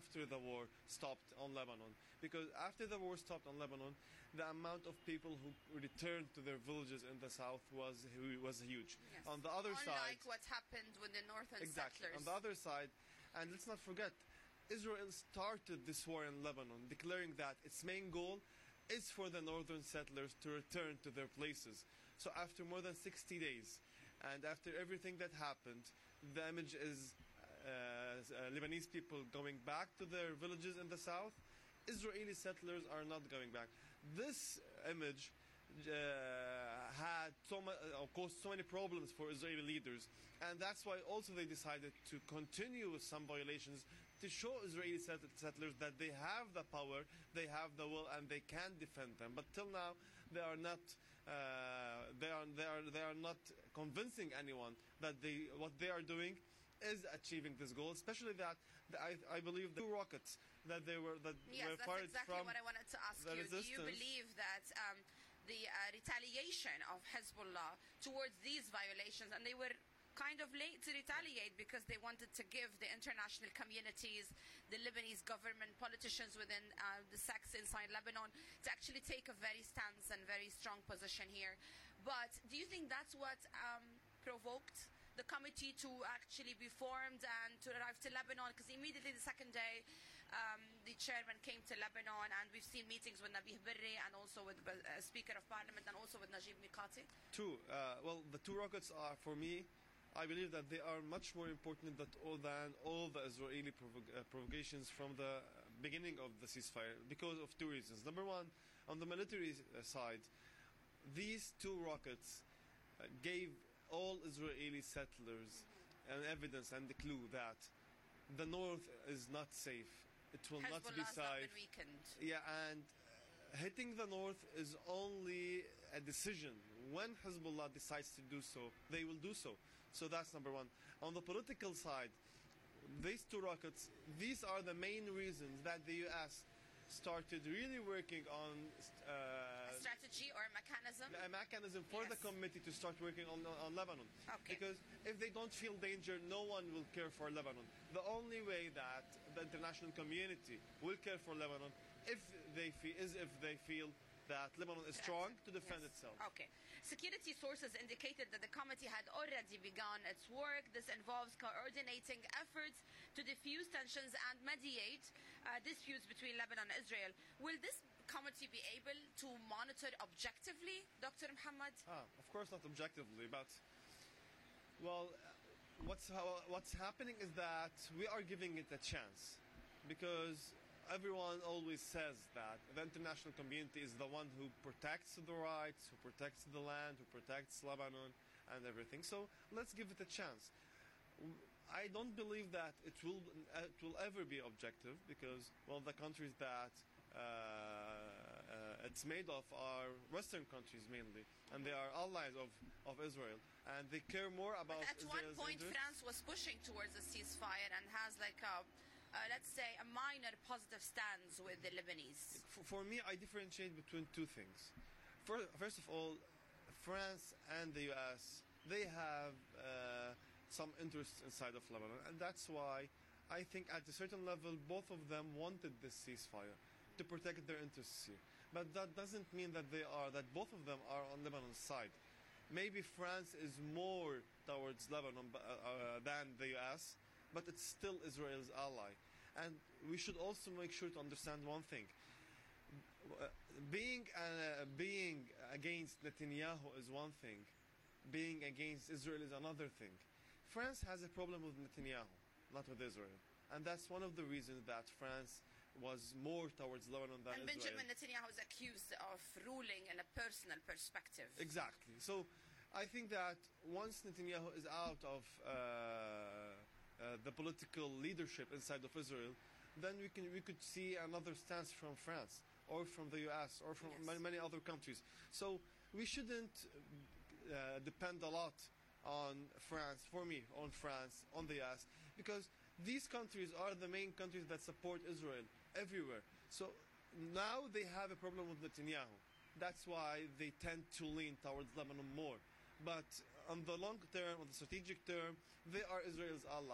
after the war stopped on Lebanon. Because after the war stopped on Lebanon, the amount of people who returned to their villages in the south was huge. Yes. On the other side, unlike what happened with the northern settlers. On the other side, and let's not forget, Israel started this war in Lebanon, declaring that its main goal is for the northern settlers to return to their places. So after more than 60 days, and after everything that happened, the image is Lebanese people going back to their villages in the south. Israeli settlers are not going back. This image caused so many problems for Israeli leaders, and that's why also they decided to continue with some violations to show Israeli settlers that they have the power, they have the will, and they can defend them. But till now, they are not. They are not convincing anyone that what they are doing is achieving this goal, especially that I believe the 2 rockets that were fired from. Yes, that's exactly what I wanted to ask you. Do you believe that the retaliation of Hezbollah towards these violations, and they were kind of late to retaliate because they wanted to give the international communities, the Lebanese government, politicians within the sects inside Lebanon to actually take a very stance and very strong position here. But do you think that's what provoked the committee to actually be formed and to arrive to Lebanon? Because immediately the second day, the chairman came to Lebanon, and we've seen meetings with Nabih Berri and also with the Speaker of Parliament and also with Najib Mikati. True. Well, the 2 rockets are, for me, I believe that they are much more important than all the Israeli provocations from the beginning of the ceasefire, because of 2 reasons. Number one, on the military side, these 2 rockets gave all Israeli settlers an evidence and the clue that the north is not safe. It will not be safe. Not been weakened. Yeah, and hitting the north is only a decision. When Hezbollah decides to do so, they will do so. So that's number one. On the political side, these 2 rockets, these are the main reasons that the U.S. started really working on a strategy or a mechanism? A mechanism for the committee to start working on Lebanon. Okay. Because if they don't feel danger, no one will care for Lebanon. The only way that the international community will care for Lebanon if they feel that Lebanon is strong to defend itself. Okay. Security sources indicated that the committee had already begun its work. This involves coordinating efforts to diffuse tensions and mediate disputes between Lebanon and Israel. Will this committee be able to monitor objectively, Dr. Muhammad? Of course not objectively, but well, what's happening is that we are giving it a chance, because everyone always says that the international community is the one who protects the rights, who protects the land, who protects Lebanon and everything. So let's give it a chance. I don't believe that it will ever be objective, because, well, the countries that it's made of are Western countries mainly, and they are allies of Israel, and they care more about Israel's interests. At one point, France was pushing towards a ceasefire and has like a let's say, a minor positive stance with the Lebanese. For me, I differentiate between 2 things. First of all, France and the U.S., they have some interests inside of Lebanon, and that's why I think at a certain level both of them wanted this ceasefire to protect their interests here. But that doesn't mean that both of them are on Lebanon's side. Maybe France is more towards Lebanon than the U.S., but it's still Israel's ally. And we should also make sure to understand one thing. Being against Netanyahu is one thing. Being against Israel is another thing. France has a problem with Netanyahu, not with Israel. And that's one of the reasons that France was more towards Lebanon than Israel. And Benjamin Netanyahu is accused of ruling in a personal perspective. Exactly. So I think that once Netanyahu is out of the political leadership inside of Israel, then we could see another stance from France or from the US or from many other countries. So we shouldn't depend a lot on France, on France, on the US, because these countries are the main countries that support Israel everywhere. So now they have a problem with Netanyahu. That's why they tend to lean towards Lebanon more. But on the long term, on the strategic term, they are Israel's allies.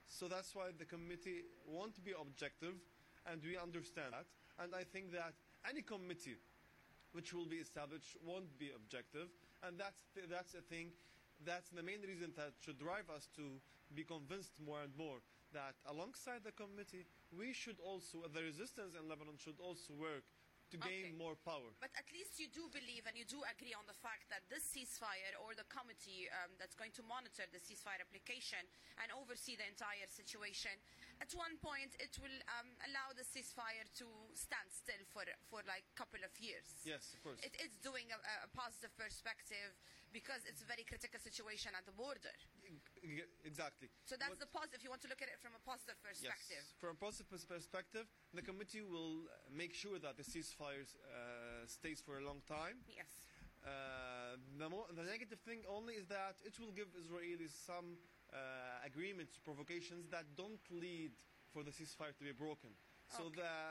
So that's why the committee won't be objective, and we understand that. And I think that any committee which will be established won't be objective, and that's a thing. That's the main reason that should drive us to be convinced more and more that alongside the committee, we should also, the resistance in Lebanon should also work to gain more power. But at least you do believe and you do agree on the fact that this ceasefire, or the committee that's going to monitor the ceasefire application and oversee the entire situation, at one point it will allow the ceasefire to stand still for like a couple of years. Yes, of course. It's doing a positive perspective because it's a very critical situation at the border. Exactly. So that's the positive. If you want to look at it from a positive perspective. Yes. From a positive perspective, the committee will make sure that the ceasefire stays for a long time. Yes. The negative thing only is that it will give Israelis some agreements, provocations that don't lead for the ceasefire to be broken. So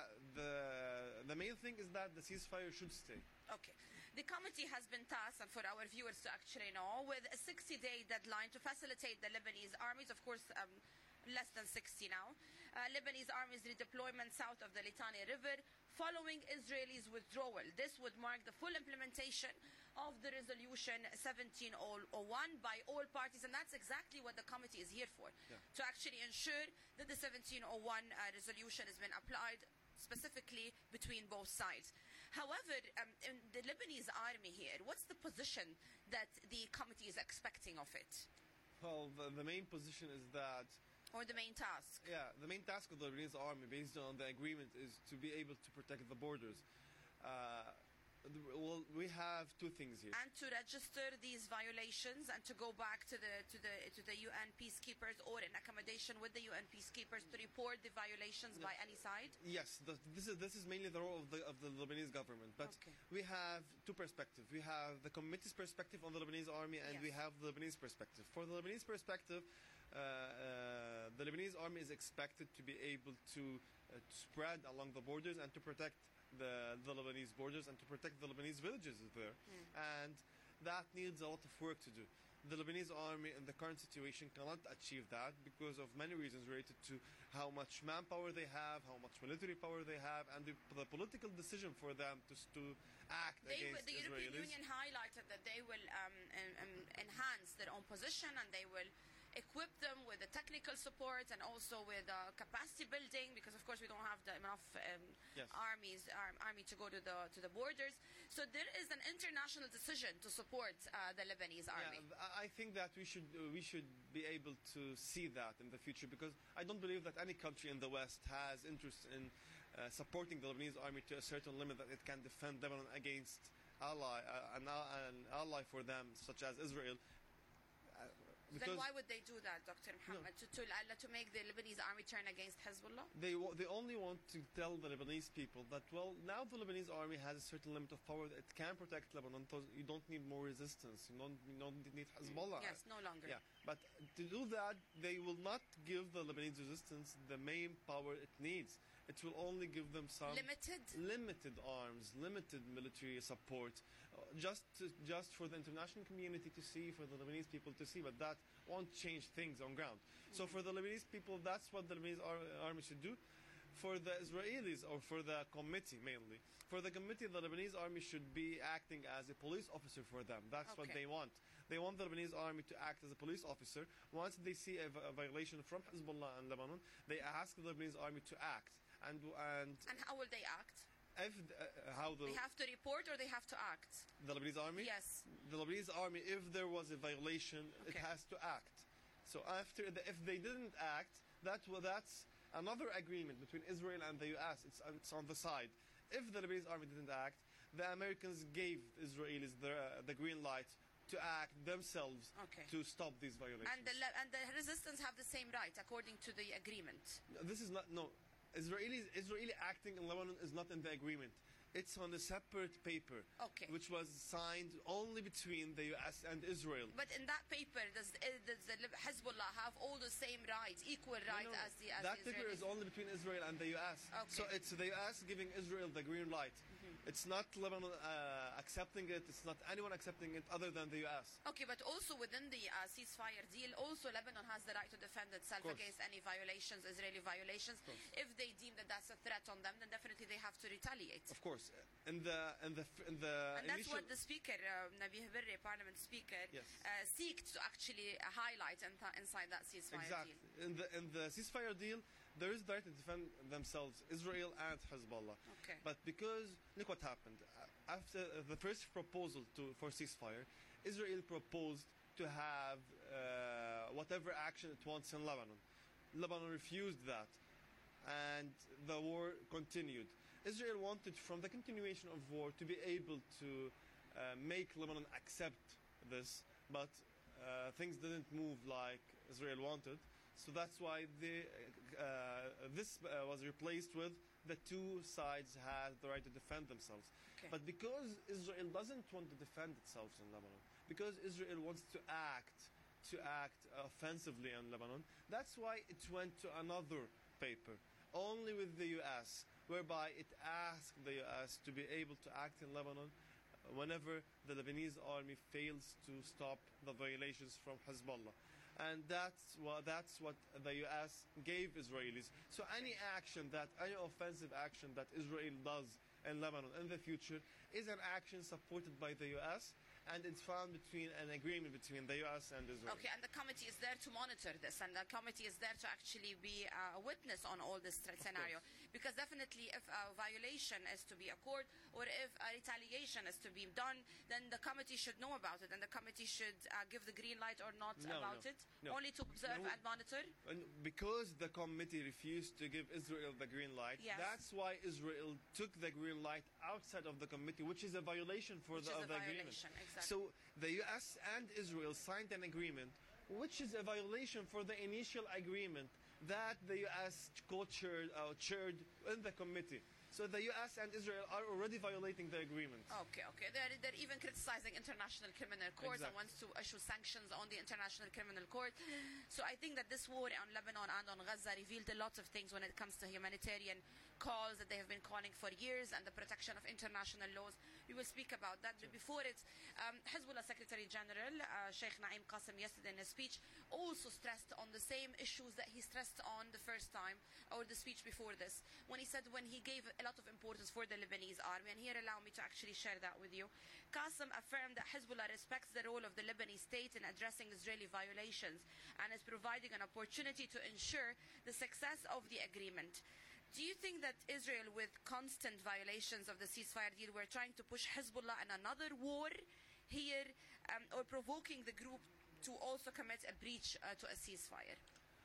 the main thing is that the ceasefire should stay. Okay. The committee has been tasked, and for our viewers to actually know, with a 60-day deadline to facilitate the Lebanese armies, of course, less than 60 now, Lebanese armies redeployment south of the Litani River following Israelis' withdrawal. This would mark the full implementation of the resolution 1701 by all parties, and that's exactly what the committee is here for, to actually ensure that the 1701 resolution has been applied specifically between both sides. However, in the Lebanese army here, what's the position that the committee is expecting of it? Well, the main position is that... Or the main task? Yeah, the main task of the Lebanese army, based on the agreement, is to be able to protect the borders. Well, we have two things here. And to register these violations and to go back to the UN peacekeepers, or in accommodation with the UN peacekeepers, to report the violations by any side? Yes, this is mainly the role of the Lebanese government. But we have two perspectives. We have the committee's perspective on the Lebanese army, and we have the Lebanese perspective. For the Lebanese perspective, the Lebanese army is expected to be able to spread along the borders and to protect the Lebanese borders and to protect the Lebanese villages there. And that needs a lot of work to do. The Lebanese army in the current situation cannot achieve that because of many reasons related to how much manpower they have, how much military power they have, and the political decision for them to act against the Israelis. European Union highlighted that they will enhance their own position, and they will equip them with the technical support and also with capacity building, because of course we don't have enough army to go to the borders. So there is an international decision to support the Lebanese army. I think that we should be able to see that in the future, because I don't believe that any country in the West has interest in supporting the Lebanese army to a certain limit that it can defend Lebanon against an ally for them, such as Israel. Then why would they do that, Dr. Muhammad? To make the Lebanese army turn against Hezbollah? They only want to tell the Lebanese people that, well, now the Lebanese army has a certain limit of power that it can protect Lebanon. You don't need more resistance. You don't need Hezbollah. Yes, no longer. Yeah, but to do that, they will not give the Lebanese resistance the main power it needs. It will only give them some limited arms, limited military support, just for the international community to see, for the Lebanese people to see, but that won't change things on ground. So for the Lebanese people, that's what the Lebanese army should do. For the Israelis, or for the committee mainly, for the committee, the Lebanese army should be acting as a police officer for them. That's what they want. They want the Lebanese army to act as a police officer. Once they see a violation from Hezbollah in Lebanon, they ask the Lebanese army to act. And how will they act? They have to report, or they have to act? The Lebanese army? Yes. The Lebanese army, if there was a violation, it has to act. So if they didn't act, that's another agreement between Israel and the US. It's on the side. If the Lebanese army didn't act, the Americans gave Israelis the green light to act themselves to stop these violations. And the resistance have the same right according to the agreement. This is not Israeli acting in Lebanon is not in the agreement. It's on a separate paper, which was signed only between the U.S. and Israel. But in that paper, does the Hezbollah have all the same rights, equal rights as the That paper is only between Israel and the U.S. So it's the U.S. giving Israel the green light. It's not Lebanon accepting it. It's not anyone accepting it other than the U.S. Okay, but also within the ceasefire deal, also Lebanon has the right to defend itself against any violations, Israeli violations. If they deem that that's a threat on them, then definitely they have to retaliate. Of course. And that's what the speaker, Nabih Berri, Parliament Speaker, seeked to actually highlight inside that ceasefire deal. In the ceasefire deal, there is the right to defend themselves, Israel and Hezbollah. But because, look what happened. After the first proposal for ceasefire, Israel proposed to have whatever action it wants in Lebanon. Lebanon refused that, and the war continued. Israel wanted, from the continuation of war, to be able to make Lebanon accept this, but things didn't move like Israel wanted. So that's why this was replaced with the two sides had the right to defend themselves. But because Israel doesn't want to defend itself in Lebanon, because Israel wants to act offensively in Lebanon, that's why it went to another paper, only with the U.S., whereby it asked the U.S. to be able to act in Lebanon whenever the Lebanese army fails to stop the violations from Hezbollah. And that's what the U.S. gave Israelis. So any offensive action that Israel does in Lebanon in the future is an action supported by the U.S., and it's found between an agreement between the U.S. and Israel. Okay, and the committee is there to monitor this, and the committee is there to actually be a witness on all this scenario. Because definitely if a violation is to be occurred, or if a retaliation is to be done, then the committee should know about it, and the committee should give the green light or not about it, only to observe and monitor. And because the committee refused to give Israel the green light, that's why Israel took the green light outside of the committee, which is a violation of the agreement. Exactly. So the U.S. and Israel signed an agreement, which is a violation for the initial agreement that the U.S. co-chaired in the committee. So the U.S. and Israel are already violating the agreement. Okay. They're even criticizing International Criminal Court and wants to issue sanctions on the International Criminal Court. So I think that this war on Lebanon and on Gaza revealed a lot of things when it comes to humanitarian calls that they have been calling for years and the protection of international laws. We will speak about that. But before it, Hezbollah Secretary General Sheikh Naim Qassem yesterday in his speech also stressed on the same issues that he stressed on the first time, or the speech before this, when he gave a lot of importance for the Lebanese army. And here allow me to actually share that with you. Qassem affirmed that Hezbollah respects the role of the Lebanese state in addressing Israeli violations and is providing an opportunity to ensure the success of the agreement. Do you think that Israel, with constant violations of the ceasefire deal, were trying to push Hezbollah in another war here, or provoking the group to also commit a breach to a ceasefire?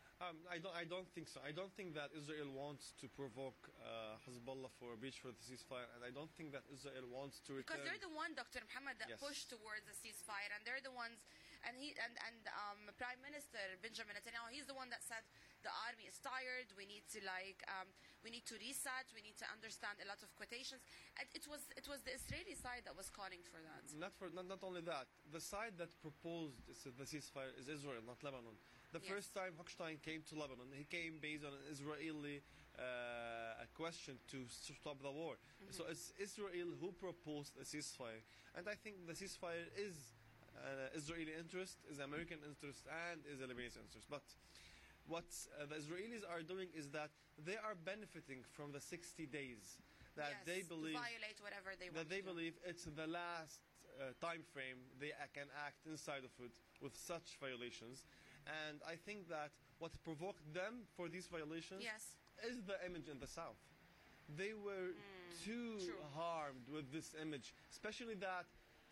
I don't think so. I don't think that Israel wants to provoke Hezbollah for a breach for the ceasefire, and I don't think that Israel wants to return. Because they're the one, Dr. Muhammad, that pushed towards the ceasefire, and they're the ones, and Prime Minister Benjamin Netanyahu, he's the one that said the army is tired. We need to reset. We need to understand a lot of quotations. And it was the Israeli side that was calling for that. Not only that, the side that proposed the ceasefire is Israel, not Lebanon. The first time Hochstein came to Lebanon, he came based on an Israeli question to stop the war. So it's Israel who proposed a ceasefire. And I think the ceasefire is Israeli interest, is American interest, and is a Lebanese interest. But what the Israelis are doing is that they are benefiting from the 60 days that they believe to violate whatever they want. That they believe it's the last time frame they can act inside of it with such violations. And I think that what provoked them for these violations is the image in the South. They were too harmed with this image, especially that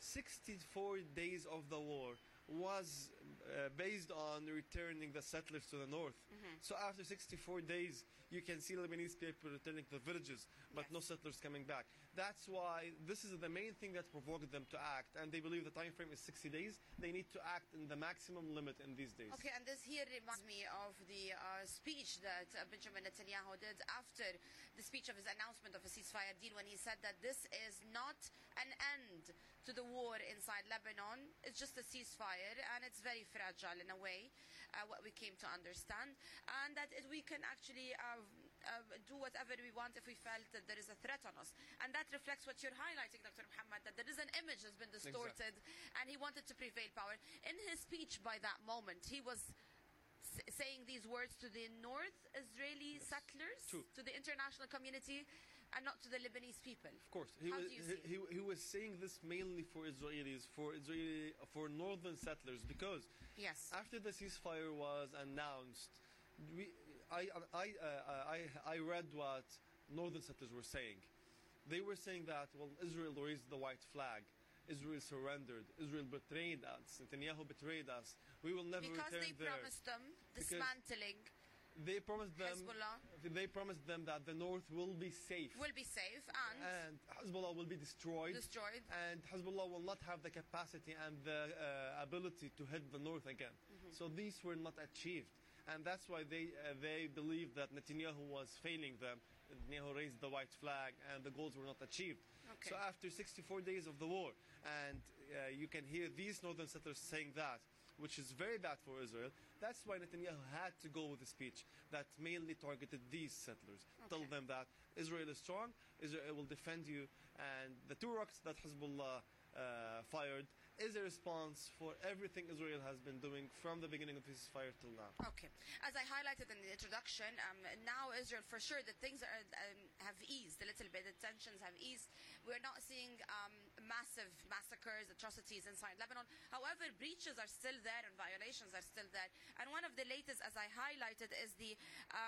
64 days of the war was based on returning the settlers to the north. So after 64 days, you can see Lebanese people returning to the villages, but no settlers coming back. That's why this is the main thing that provoked them to act, and they believe the time frame is 60 days. They need to act in the maximum limit in these days. Okay, and this here reminds me of the speech that Benjamin Netanyahu did after the speech of his announcement of a ceasefire deal when he said that this is not an end to the war inside Lebanon. It's just a ceasefire, and it's very fragile in a way, what we came to understand, and that we can actually do whatever we want if we felt that there is a threat on us. And that reflects what you're highlighting, Dr. Muhammad, that there is an image that's been distorted, and he wanted to prevail power. In his speech by that moment, he was saying these words to the North Israeli settlers, to the international community, and not to the Lebanese people. Of course, he was saying this mainly for Israelis, for northern settlers, because after the ceasefire was announced, I read what northern settlers were saying. They were saying that, well, Israel raised the white flag. Israel surrendered. Israel betrayed us. Netanyahu betrayed us. We will never return there. Because they promised them dismantling. They promised them Hezbollah. They promised them that the north will be safe. Will be safe, and Hezbollah will be destroyed. And Hezbollah will not have the capacity and the ability to hit the north again. So these were not achieved, and that's why they believed that Netanyahu was failing them. Netanyahu raised the white flag, and the goals were not achieved. So after 64 days of the war, and you can hear these northern settlers saying that, which is very bad for Israel. That's why Netanyahu had to go with a speech that mainly targeted these settlers. Tell them that Israel is strong, Israel will defend you, and the 2 rockets that Hezbollah fired is a response for everything Israel has been doing from the beginning of this fire till now. Okay. As I highlighted in the introduction, now Israel, for sure, the things have eased a little bit. The tensions have eased. We're not seeing massive massacres, atrocities inside Lebanon. However, breaches are still there and violations are still there. And one of the latest, as I highlighted, is the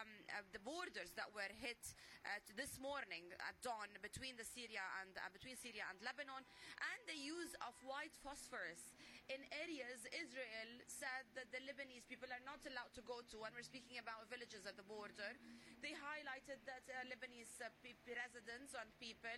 borders that were hit this morning at dawn between Syria and Lebanon, and the use of white phosphorus in areas Israel said that the Lebanese people are not allowed to go to. When we're speaking about villages at the border, they highlighted that Lebanese residents and people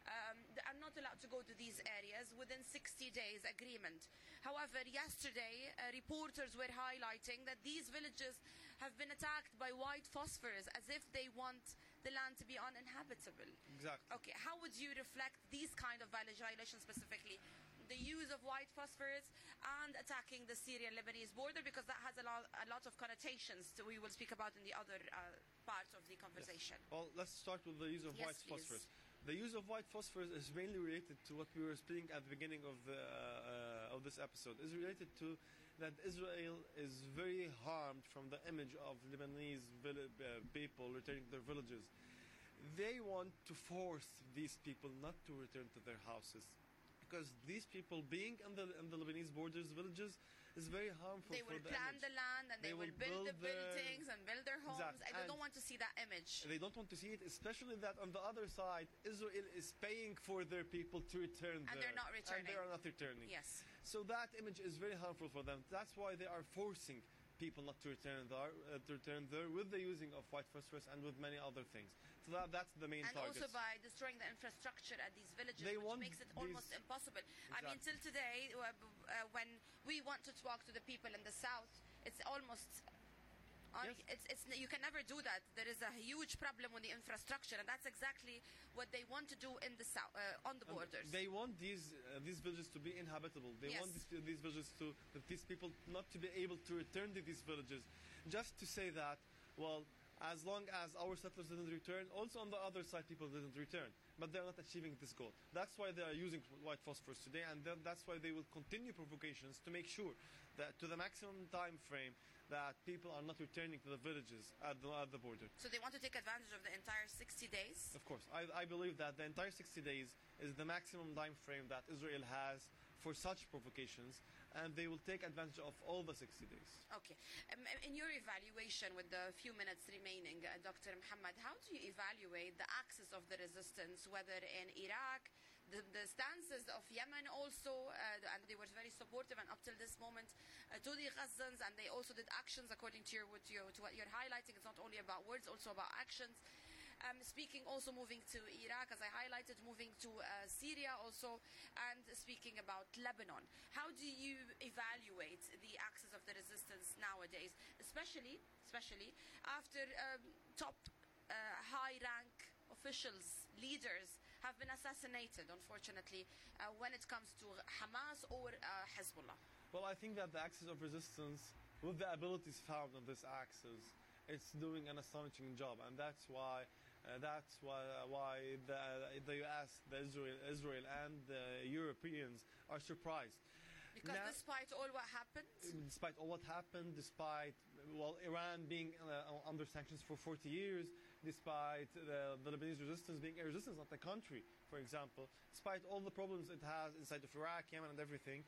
are not allowed to go to these areas within 60 days agreement. However, yesterday, reporters were highlighting that these villages have been attacked by white phosphorus as if they want the land to be uninhabitable. Exactly. Okay, how would you reflect these kind of violations specifically? The use of white phosphorus and attacking the Syrian-Lebanese border, because that has a lot of connotations that we will speak about in the other part of the conversation. Yes. Well, let's start with the use of white phosphorus. The use of white phosphorus is mainly related to what we were speaking at the beginning of this episode. Is related to that Israel is very harmed from the image of Lebanese people returning to their villages. They want to force these people not to return to their houses, because these people being in the Lebanese villages is very harmful. They will plan the land, and they will build the buildings and build their homes. Exactly. They don't want to see that image. They don't want to see it, especially that on the other side, Israel is paying for their people to return there. And they're not returning. And they are not returning. Yes. So that image is very harmful for them. That's why they are forcing people not to return there with the using of white phosphorus and with many other things. So that's the main target. And also by destroying the infrastructure at these villages, which makes it almost impossible. Exactly. I mean, till today, when we want to talk to the people in the south, it's almost... you can never do that. There is a huge problem with the infrastructure, and that's exactly what they want to do in the south, on the borders. They want these villages to be inhabitable. They want these villages these people not to be able to return to these villages, just to say that, well, as long as our settlers didn't return, also on the other side people didn't return. But they're not achieving this goal. That's why they are using white phosphorus today, and that's why they will continue provocations to make sure that to the maximum time frame that people are not returning to the villages at the border. So they want to take advantage of the entire 60 days? Of course. I believe that the entire 60 days is the maximum time frame that Israel has for such provocations, and they will take advantage of all the 60 days. Okay. In your evaluation, with the few minutes remaining, Dr. Muhammad, how do you evaluate the axis of the resistance, whether in Iraq, the stances of Yemen also, and they were very supportive, and up till this moment, to the Gazans, and they also did actions according to what you're highlighting. It's not only about words, also about actions. Speaking also moving to Iraq, as I highlighted, moving to Syria also, and speaking about Lebanon. How do you evaluate the axis of the resistance nowadays, especially after top high rank officials, leaders have been assassinated, unfortunately, when it comes to Hamas or Hezbollah? Well, I think that the axis of resistance, with the abilities found on this axis, it's doing an astonishing job, and that's why the US, Israel, and the Europeans are surprised. Because now, despite all what happened, despite Iran being under sanctions for 40 years, despite the Lebanese resistance being a resistance, not a country, for example, despite all the problems it has inside of Iraq, Yemen, and everything,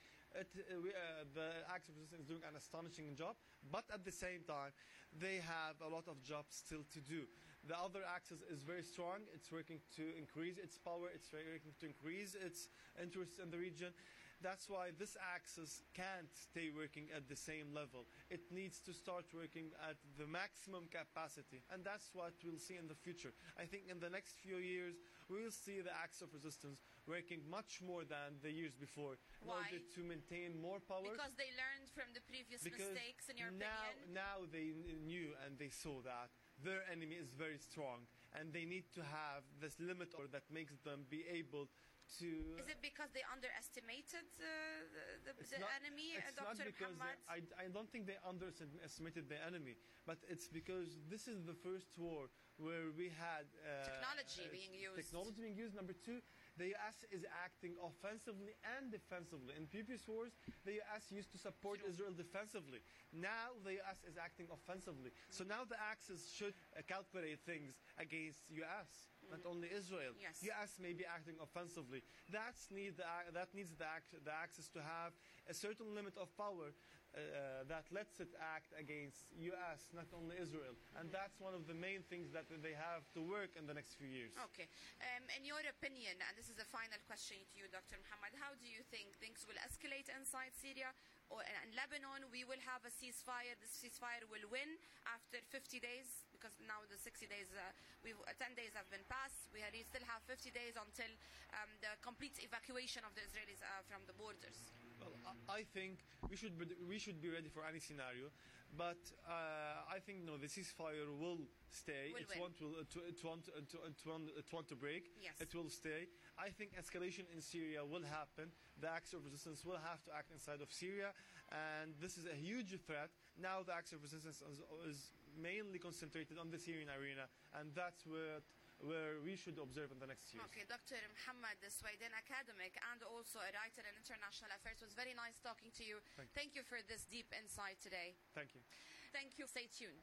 the axis of resistance is doing an astonishing job. But at the same time, they have a lot of jobs still to do. The other axis is very strong. It's working to increase its power. It's working to increase its interest in the region. That's why this axis can't stay working at the same level. It needs to start working at the maximum capacity, and that's what we'll see in the future. I think in the next few years, we will see the axis of resistance working much more than the years before in order to maintain more power. Because they learned from the previous mistakes, in your opinion? Now they knew and they saw that their enemy is very strong, and they need to have this limit that makes them be able to... Is it because they underestimated the enemy, Dr. Muhammad? I don't think they underestimated the enemy, but it's because this is the first war where we had... technology being used. Technology being used. Number two, the US is acting offensively and defensively. In previous wars, the US used to support Israel defensively. Now the US is acting offensively. So now the Axis should calculate things against US. Not only Israel. Yes. US may be acting offensively. That needs the Axis to have a certain limit of power that lets it act against US, not only Israel. And that's one of the main things that they have to work in the next few years. Okay. In your opinion, and this is a final question to you, Dr. Muhammad, how do you think things will escalate inside Syria? Or in Lebanon, we will have a ceasefire. This ceasefire will win after 50 days, because now the 60 days, 10 days have been passed. We still have 50 days until the complete evacuation of the Israelis from the borders. Well, I think we should be ready for any scenario, but I think the ceasefire will stay. It won't to break. Yes. It will stay. I think escalation in Syria will happen. The axis of resistance will have to act inside of Syria, and this is a huge threat. Now the axis of resistance is mainly concentrated on the Syrian arena, and that's where we should observe in the next years. Okay, Dr. Muhammad, the Sweden academic and also a writer in international affairs. It was very nice talking to you. Thank you for this deep insight today. Thank you. Thank you. Stay tuned.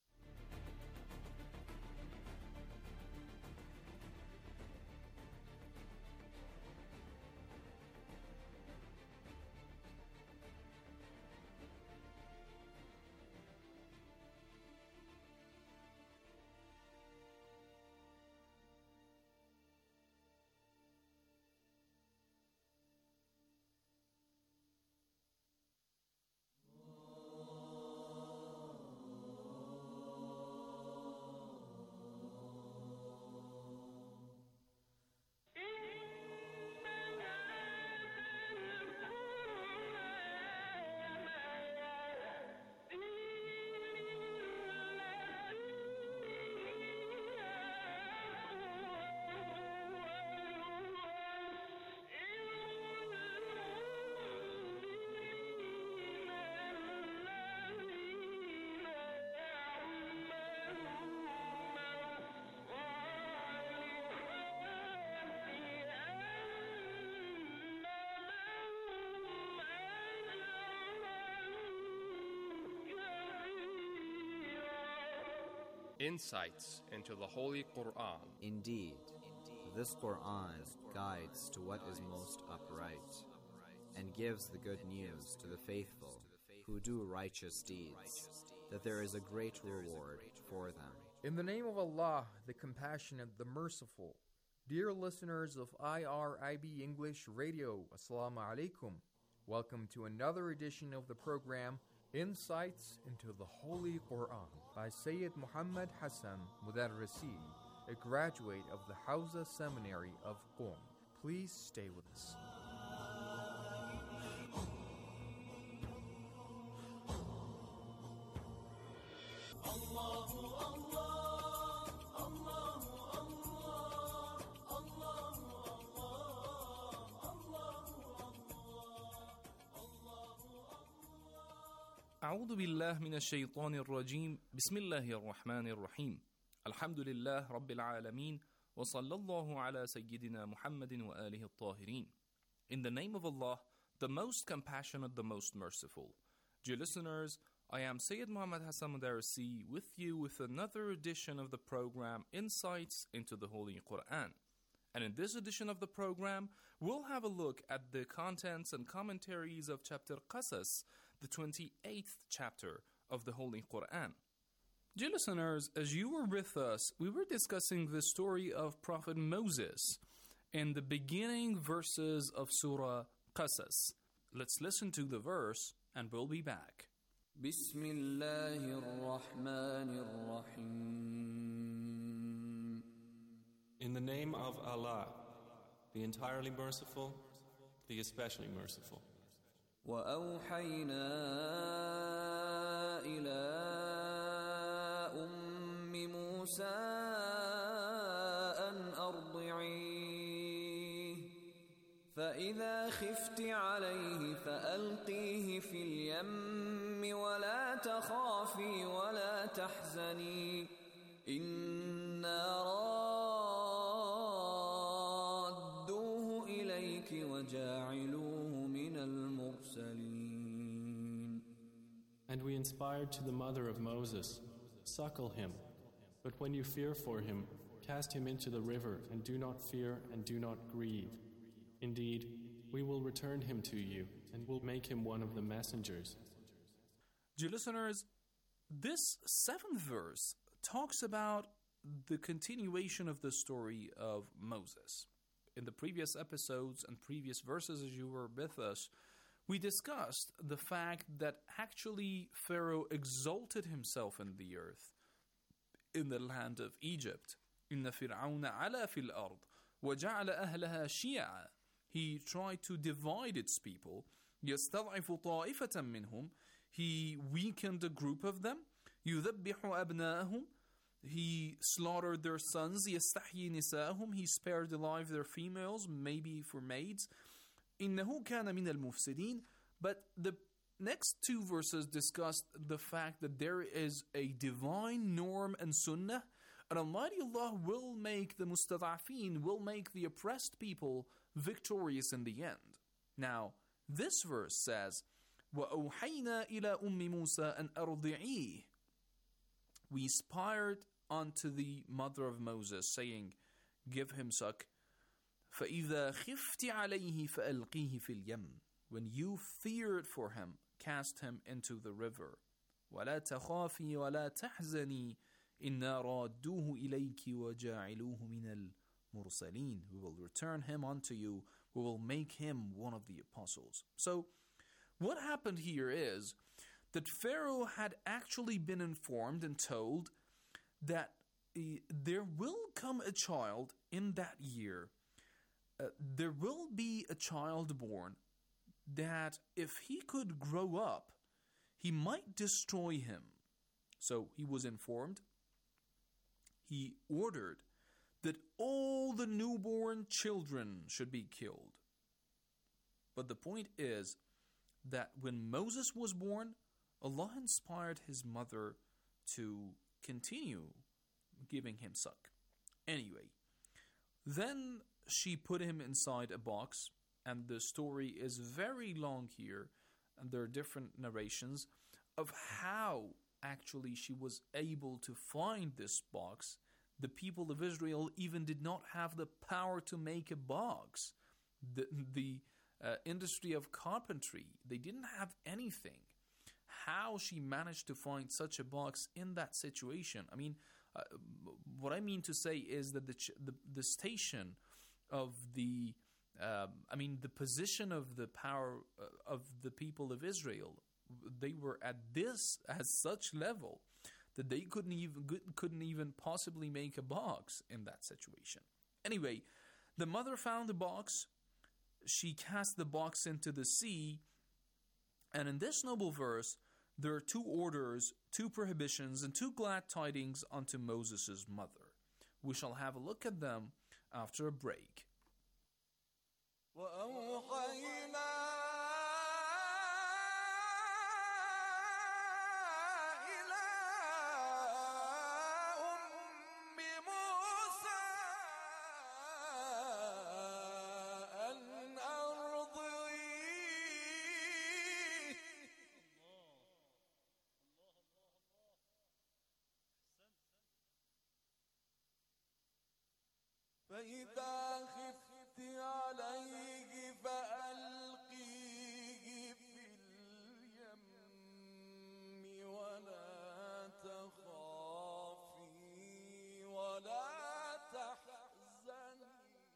Insights into the Holy Quran. Indeed, this Quran guides to what is most upright and gives the good news to the faithful who do righteous deeds, that there is a great reward for them. In the name of Allah, the Compassionate, the Merciful. Dear listeners of IRIB English Radio, Assalamu alaikum. Welcome to another edition of the program, Insights into the Holy Quran, by Sayyid Muhammad Hassan Mudarrisi, a graduate of the Hawza Seminary of Qom. Please stay with us. أعوذ بالله من الشيطان الرجيم بسم الله الرحمن الرحيم الحمد لله رب العالمين وصلى الله على سيدنا محمد وآله الطاهرين. In the name of Allah, the most compassionate, the most merciful. Dear listeners, I am Sayyid Muhammad Hassan Mudarisi with you with another edition of the program Insights into the Holy Quran. And in this edition of the program, we'll have a look at the contents and commentaries of chapter Qasas, the 28th chapter of the Holy Quran. Dear listeners, as you were with us, we were discussing the story of Prophet Moses in the beginning verses of Surah Qasas. Let's listen to the verse and we'll be back. بسم الله الرحمن الرحيم. In the name of Allah, the entirely merciful, the especially merciful. وأوحينا إلى أم موسى أن أرضعيه فإذا خفت عليه فألقيه في اليم ولا تخافي ولا تحزني إنا رادوه إليك وجاعلوه من المرسلين. And we inspired to the mother of Moses, suckle him, but when you fear for him, cast him into the river, and do not fear and do not grieve. Indeed, we will return him to you, and will make him one of the messengers. Dear listeners, this 7th verse talks about the continuation of the story of Moses. In the previous episodes and previous verses, as you were with us, we discussed the fact that actually Pharaoh exalted himself in the earth, in the land of Egypt. إِنَّ فِرْعَوْنَ عَلَى فِي الْأَرْضِ وَجَعَلَ أَهْلَهَا شِيَعًا. He tried to divide its people. يَسْتَضْعِفُ طَائِفَةً مِّنْهُمْ. He weakened a group of them. يُذَبِّحُ أَبْنَاءَهُمْ. He slaughtered their sons. يَسْتَحْيِي نِسَاءَهُمْ. He spared alive their females, maybe for maids. إِنَّهُ كَانَ مِنَ الْمُفْسِدِينَ. But the next 2 verses discuss the fact that there is a divine norm and sunnah, and Almighty Allah will make the mustada'afin, will make the oppressed people victorious in the end. Now, this verse says, وَأَوْحَيْنَا إِلَىٰ أُمِّ مُوسَىٰ أَنْ أَرْضِعِيهِ. We inspired unto the mother of Moses, saying, give him suck. فَإِذَا خِفْتِ عَلَيْهِ فَأَلْقِيهِ فِي الْيَمِّ. When you feared for him, cast him into the river. وَلَا تَخَافِي وَلَا تَحْزَنِي إِنَّا رَادُّوهُ إِلَيْكِ وَجَاعِلُوهُ مِنَ الْمُرْسَلِينَ. We will return him unto you. We will make him one of the apostles. So, what happened here is that Pharaoh had actually been informed and told that there will come a child in that year. There will be a child born that if he could grow up, he might destroy him. So he was informed. He ordered that all the newborn children should be killed. But the point is that when Moses was born, Allah inspired his mother to continue giving him suck. Anyway, then she put him inside a box, and the story is very long here, and there are different narrations of how actually she was able to find this box. The people of Israel even did not have the power to make a box. The industry of carpentry, they didn't have anything. How she managed to find such a box in that situation? I mean, what I mean to say is that the station of the position of the power of the people of Israel, they were at such level that they couldn't even possibly make a box in that situation. Anyway, the mother found the box. She cast the box into the sea, and in this noble verse, there are 2 orders, 2 prohibitions, and 2 glad tidings unto Moses' mother. We shall have a look at them after a break. فإذا خفت عليه فألقيه في اليم ولا تخافي ولا تحزني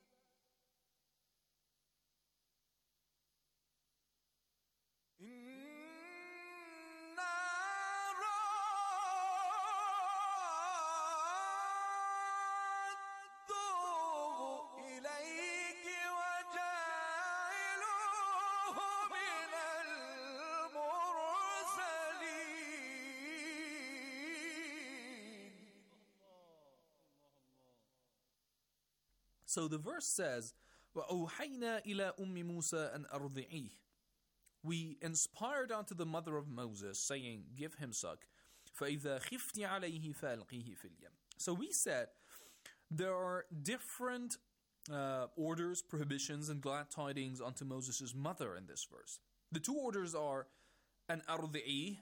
So the verse says, وَأَوْحَيْنَا إِلَىٰ أُمِّ مُوسَىٰ أَنْ أَرْضِعِيهِ. We inspired unto the mother of Moses, saying, give him suck. فَإِذَا خِفْتِ عَلَيْهِ فَأَلْقِيهِ فِي الْيَمِّ. So we said, there are different orders, prohibitions, and glad tidings unto Moses' mother in this verse. The two orders are, an أَرْضِعِيهِ,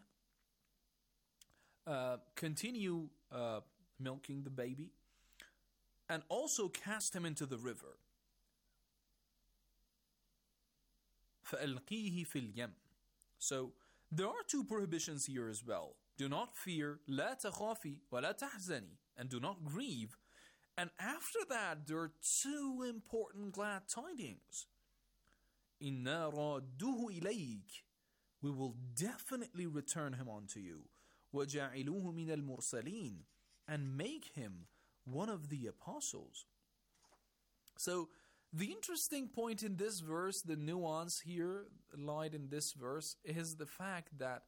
continue milking the baby, and also cast him into the river. فَأَلْقِيهِ فِي الْيَمِّ. So there are two prohibitions here as well. Do not fear, لَا تَخَافِي وَلَا تَحْزَنِي, and do not grieve. And after that, there are two important glad tidings. إِنَّا رَادُّهُ إِلَيْكَ. We will definitely return him unto you. وَجَعِلُوهُ مِنَ الْمُرْسَلِينَ. And make him one of the apostles. So the interesting point in this verse, the nuance here lied in this verse, is the fact that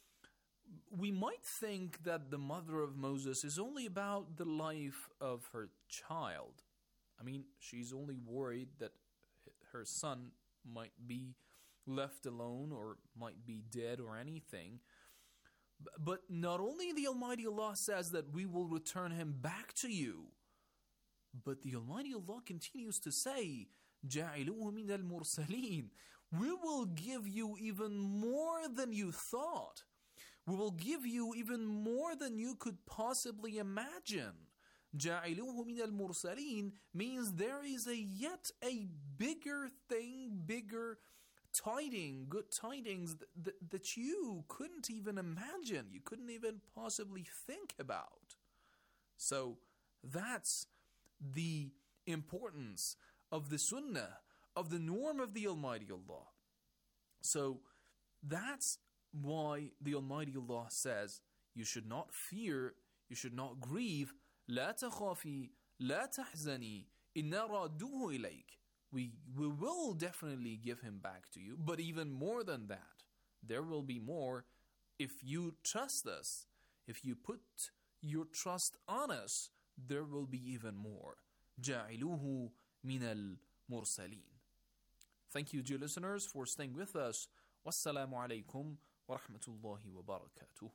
we might think that the mother of Moses is only about the life of her child. I mean, she's only worried that her son might be left alone or might be dead or anything. But not only the Almighty Allah says that we will return him back to you, but the Almighty Allah continues to say, جَعِلُوهُ مِنَ الْمُرْسَلِينَ. We will give you even more than you thought. We will give you even more than you could possibly imagine. جَعِلُوهُ مِنَ الْمُرْسَلِينَ means there is yet a bigger thing, bigger tiding, good tidings that you couldn't even imagine, you couldn't even possibly think about. So that's the importance of the sunnah, of the norm of the Almighty Allah. So that's why the Almighty Allah says, you should not fear, you should not grieve. لا تخافي, لا تحزني, إِنَّا رَادُّهُ إِلَيْكَ. We will definitely give him back to you, but even more than that, there will be more if you trust us. If you put your trust on us, there will be even more. جَعِلُوهُ مِنَ الْمُرْسَلِينَ. Thank you, dear listeners, for staying with us. Wassalamu alaikum wa rahmatullahi wa barakatuh.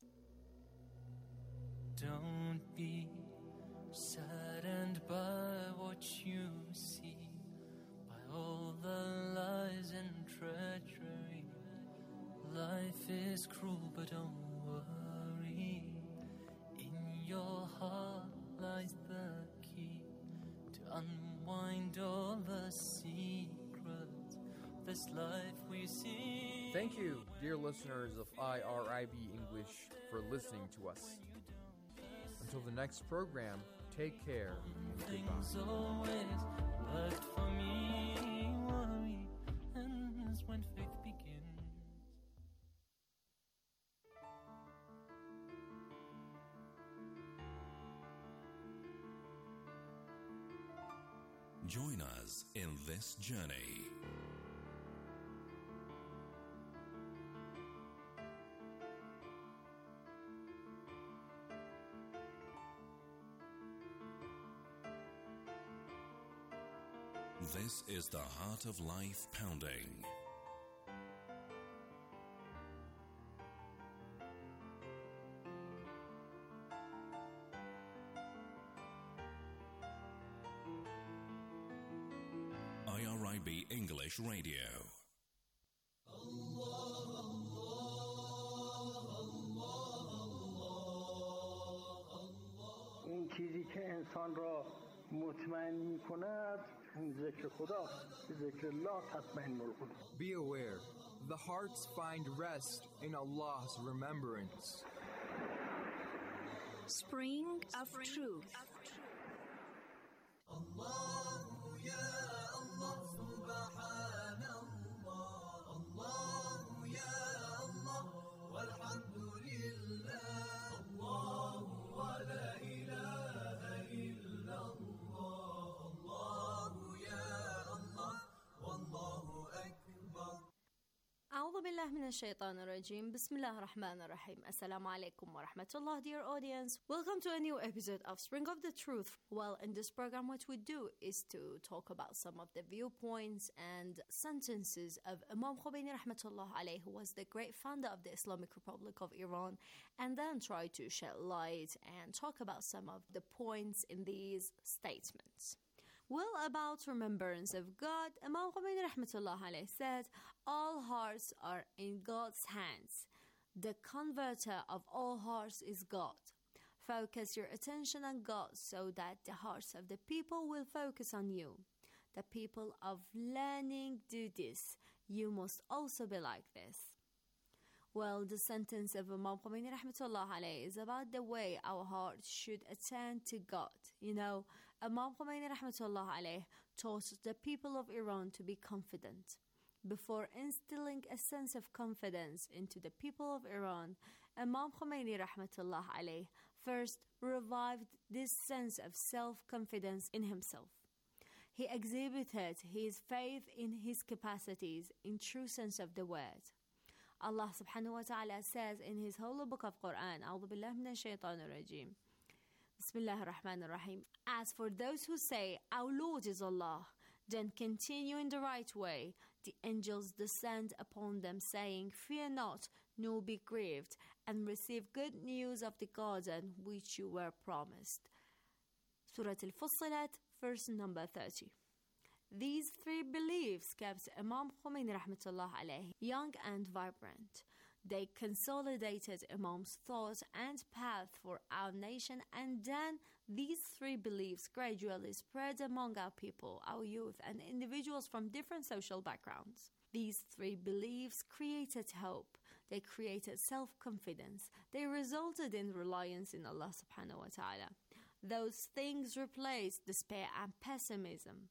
Don't be saddened by what you see, by all the lies and treachery. Life is cruel, but don't worry. In your heart lies the key to unwind all the secrets of this life we see. Thank you, dear listeners of IRIB English, for listening to us. Until the next program, take care and Things goodbye. always worked for me. Worry ends when faith begins. Join us in this journey. This is the Heart of Life Pounding. IRIB English Radio. این چیزی که انسان را مطمئن می‌کند ذکر خدا ذکر الله تطمئن القلوب. Be aware, the hearts find rest in Allah's remembrance. Spring of Truth. أعوذ بالله من الشيطان الرجيم. بسم الله الرحمن الرحيم. Assalamu alaikum wa rahmatullah, dear audience. Welcome to a new episode of Spring of the Truth. Well, in this program, what we do is to talk about some of the viewpoints and sentences of Imam Khomeini rahmatullah alayhi, who was the great founder of the Islamic Republic of Iran, and then try to shed light and talk about some of the points in these statements. Well, about remembrance of God, Imam Khomeini rahmatullah alayhi said, all hearts are in God's hands. The converter of all hearts is God. Focus your attention on God so that the hearts of the people will focus on you. The people of learning do this. You must also be like this. Well, the sentence of Imam Khomeini rahmatullah alayhi is about the way our hearts should attend to God. You know, Imam Khomeini rahmatullah alayhi taught the people of Iran to be confident. Before instilling a sense of confidence into the people of Iran, Imam Khomeini rahmatullah alayhi first revived this sense of self-confidence in himself. He exhibited his faith in his capacities in true sense of the word. Allah subhanahu wa ta'ala says in his holy book of Quran, أعوذ بالله من الشيطان الرجيم, Bismillah ar-Rahman ar-Rahim. As for those who say, our Lord is Allah, then continue in the right way. The angels descend upon them saying, fear not, nor be grieved, and receive good news of the garden which you were promised. Surah Al-Fussilat, verse number 30. These three beliefs kept Imam Khomeini rahmatullah alayhi young and vibrant. They consolidated Imam's thought and path for our nation, and then these three beliefs gradually spread among our people, our youth, and individuals from different social backgrounds. These three beliefs created hope. They created self-confidence. They resulted in reliance in Allah subhanahu wa ta'ala. Those things replaced despair and pessimism.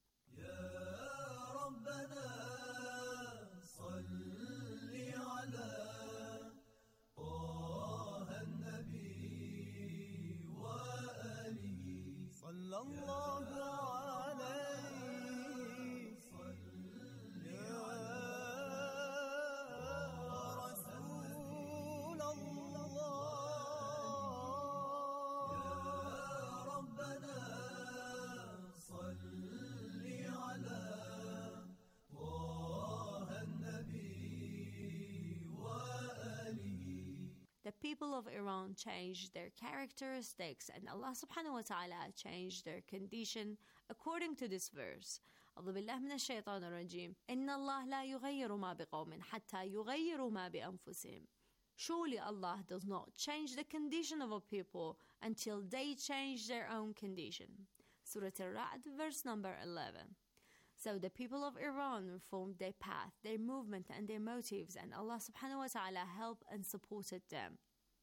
The people of Iran changed their characteristics, and Allah subhanahu wa ta'ala changed their condition according to this verse. أعوذ بالله من الشيطان الرجيم. إن الله لا يغير ما بقوم حتى يغيروا ما بأنفسهم. Surely Allah does not change the condition of a people until they change their own condition. Surah Al-Ra'd, verse number 11. So the people of Iran reformed their path, their movement, and their motives, and Allah subhanahu wa ta'ala helped and supported them.